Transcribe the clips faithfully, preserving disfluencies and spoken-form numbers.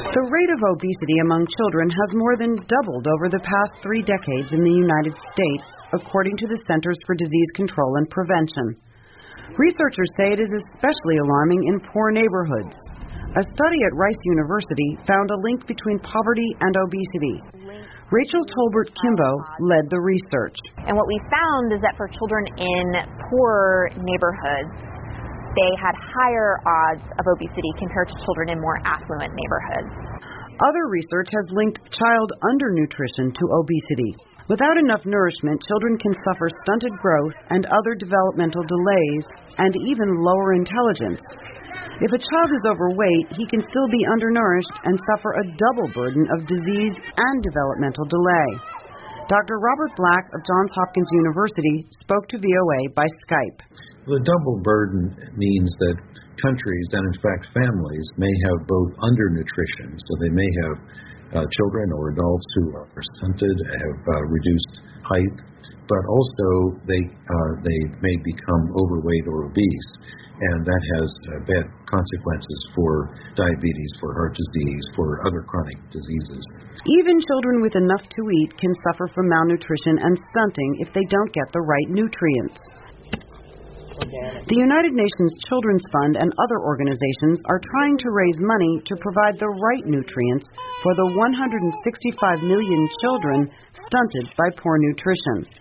The rate of obesity among children has more than doubled over the past three decades in the United States, according to the Centers for Disease Control and Prevention. Researchers say it is especially alarming in poor neighborhoods. A study at Rice University found a link between poverty and obesity. Rachel Tolbert Kimbo led the research. And what we found is that for children in poor neighborhoods, they had higher odds of obesity compared to children in more affluent neighborhoods. Other research has linked child undernutrition to obesity. Without enough nourishment, children can suffer stunted growth and other developmental delays and even lower intelligence. If a child is overweight, he can still be undernourished and suffer a double burden of disease and developmental delay. Doctor Robert Black of Johns Hopkins University spoke to V O A by Skype. The double burden means that countries, and in fact families, may have both undernutrition, so they may have uh, children or adults who are stunted, have uh, reduced height, but also they uh, they may become overweight or obese, and that has uh, bad consequences for diabetes, for heart disease, for other chronic diseases. Even children with enough to eat can suffer from malnutrition and stunting if they don't get the right nutrients. The United Nations Children's Fund and other organizations are trying to raise money to provide the right nutrients for the one hundred sixty-five million children stunted by poor nutrition.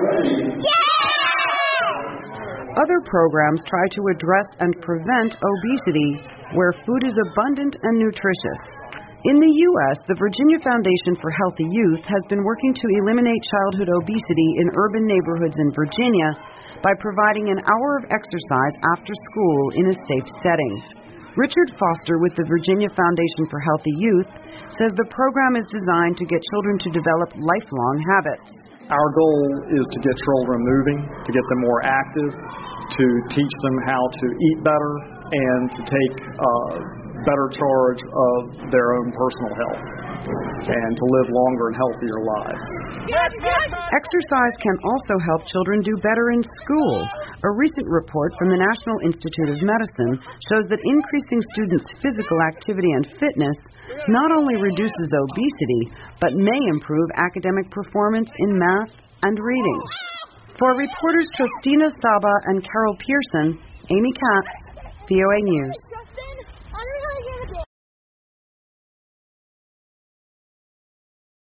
Yeah! Other programs try to address and prevent obesity where food is abundant and nutritious. In the U S, the Virginia Foundation for Healthy Youth has been working to eliminate childhood obesity in urban neighborhoods in Virginia by providing an hour of exercise after school in a safe setting. Richard Foster with the Virginia Foundation for Healthy Youth says the program is designed to get children to develop lifelong habits. Our goal is to get children moving, to get them more active, to teach them how to eat better, and to take uh, better charge of their own personal health, and to live longer and healthier lives. Exercise can also help children do better in school. A recent report from the National Institute of Medicine shows that increasing students' physical activity and fitness not only reduces obesity, but may improve academic performance in math and reading. For reporters Tristina Saba and Carol Pearson, Amy Katz, V O A News.